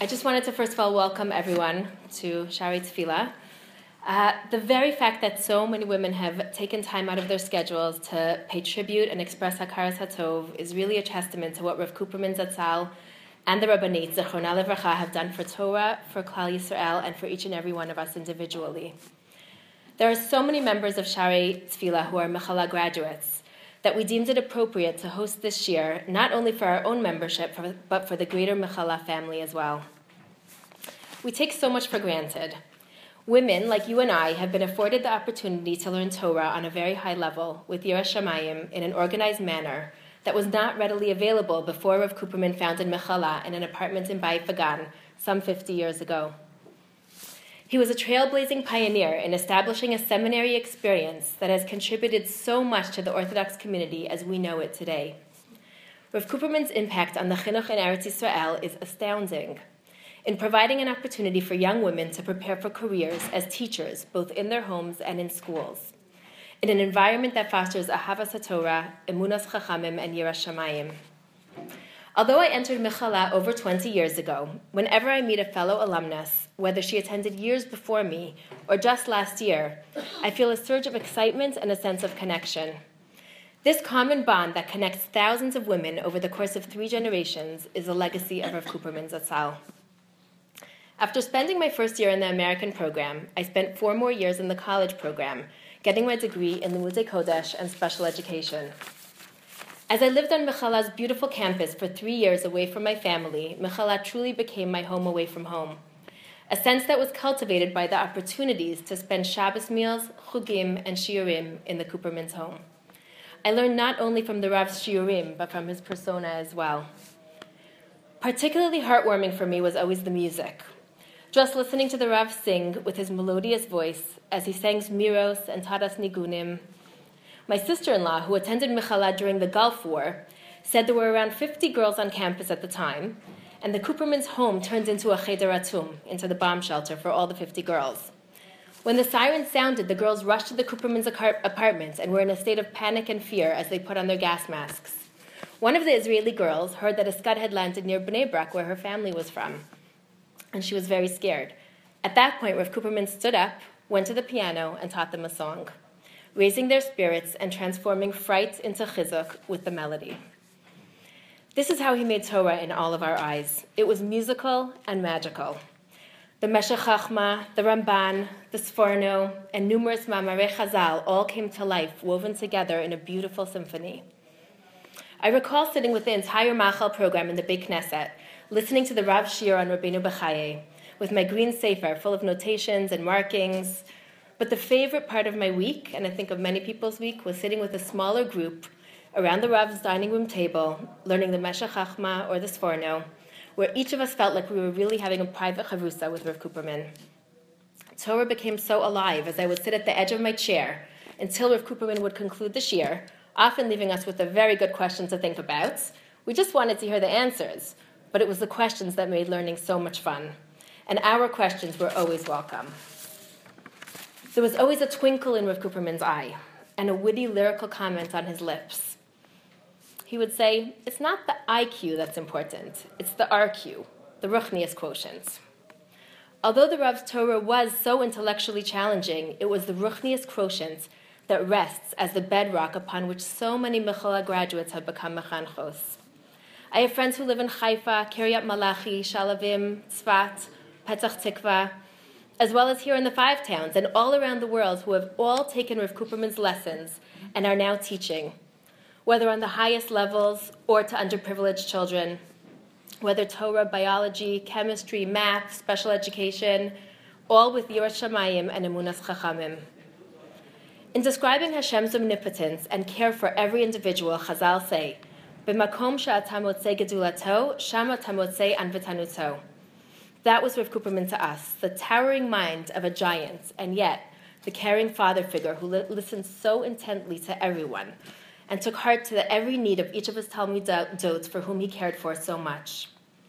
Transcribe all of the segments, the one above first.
I just wanted to first of all welcome everyone to Shari Tefillah. The very fact that so many women have taken time out of their schedules to pay tribute and express Hakaras HaTov is really a testament to what Rav Kuperman Zatzal and the Rabbanit, Zechrona Levracha, have done for Torah, for Klal Yisrael, and for each and every one of us individually. There are so many members of Shari Tefillah who are Mechala graduates that we deemed it appropriate to host this year, not only for our own membership, but for the greater Mechala family as well. We take so much for granted. Women, like you and I, have been afforded the opportunity to learn Torah on a very high level with Yiras Shamayim in an organized manner that was not readily available before Rav Kuperman founded Mechala in an apartment in Bayit Vagan some 50 years ago. He was a trailblazing pioneer in establishing a seminary experience that has contributed so much to the Orthodox community as we know it today. Rav Kuperman's impact on the Chinuch in Eretz Yisrael is astounding, in providing an opportunity for young women to prepare for careers as teachers, both in their homes and in schools, in an environment that fosters Ahavas HaTorah, Emunas Chachamim, and Yiras Shamayim. Although I entered Mechala over 20 years ago, whenever I meet a fellow alumnus, whether she attended years before me or just last year, I feel a surge of excitement and a sense of connection. This common bond that connects thousands of women over the course of 3 generations is a legacy of Rav Kuperman Zatzal. After spending my first year in the American program, I spent 4 more years in the college program, getting my degree in Limudei Kodesh and special education. As I lived on Mechala's beautiful campus for 3 years away from my family, Mechala truly became my home away from home, a sense that was cultivated by the opportunities to spend Shabbos meals, chugim, and shiurim in the Kuperman's home. I learned not only from the Rav's shiurim, but from his persona as well. Particularly heartwarming for me was always the music. Just listening to the Rav sing with his melodious voice as he sang Zmiros and Taras Nigunim. My sister-in-law, who attended Mechala during the Gulf War, said there were around 50 girls on campus at the time, and the Kuperman's home turned into a cheder atum, into the bomb shelter for all the 50 girls. When the siren sounded, the girls rushed to the Kuperman's apartment and were in a state of panic and fear as they put on their gas masks. One of the Israeli girls heard that a Scud had landed near Bnei Brak, where her family was from, and she was very scared. At that point, Rav Kuperman stood up, went to the piano, and taught them a song, raising their spirits and transforming fright into chizuk with the melody. This is how he made Torah in all of our eyes. It was musical and magical. The Meshech Chachma, the Ramban, the Sforno, and numerous Ma'amarei Chazal all came to life, woven together in a beautiful symphony. I recall sitting with the entire Machal program in the Beit Knesset, listening to the Rav Shir on Rabbeinu Bechaye, with my green sefer full of notations and markings. But the favorite part of my week, and I think of many people's week, was sitting with a smaller group around the Rav's dining room table, learning the Meshech Chachma or the Sforno, where each of us felt like we were really having a private chavrusa with Rav Kuperman. Torah became so alive as I would sit at the edge of my chair until Rav Kuperman would conclude the shir, often leaving us with a very good question to think about. We just wanted to hear the answers, but it was the questions that made learning so much fun. And our questions were always welcome. There was always a twinkle in Rav Kuperman's eye and a witty lyrical comment on his lips. He would say, it's not the IQ that's important, it's the RQ, the Ruchnius quotient. Although the Rav's Torah was so intellectually challenging, it was the Ruchnius quotient that rests as the bedrock upon which so many Mechala graduates have become mechanchos. I have friends who live in Haifa, Kiryat Malachi, Shalavim, Tzfat, Petach Tikva, as well as here in the 5 towns and all around the world who have all taken Rav Kuperman's lessons and are now teaching, whether on the highest levels or to underprivileged children, whether Torah, biology, chemistry, math, special education, all with Yiras Shamayim and Emunas Chachamim. In describing Hashem's omnipotence and care for every individual, Chazal say, B'makom she'ata motzei gedulato, sham ata motzei anvetanuto. That was Rav Kuperman to us, the towering mind of a giant, and yet the caring father figure who listened so intently to everyone and took heart to every need of each of his Talmidot for whom he cared for so much.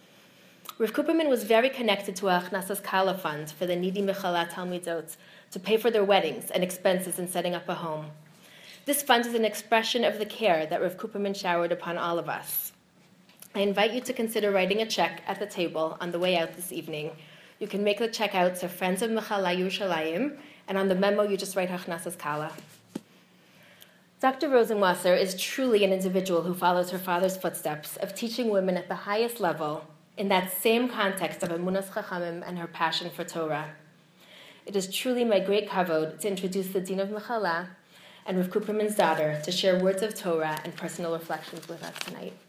Rav Kuperman was very connected to a Achnasas Kala fund for the needy Mechala Talmidot to pay for their weddings and expenses in setting up a home. This fund is an expression of the care that Rav Kuperman showered upon all of us. I invite you to consider writing a check at the table on the way out this evening. You can make the check out to Friends of Mechala Yerushalayim, and on the memo you just write Hachnasas Kala. Dr. Rosenwasser is truly an individual who follows her father's footsteps of teaching women at the highest level in that same context of Emunas Chachamim and her passion for Torah. It is truly my great kavod to introduce the Dean of Mechala and Rav Kuperman's daughter to share words of Torah and personal reflections with us tonight.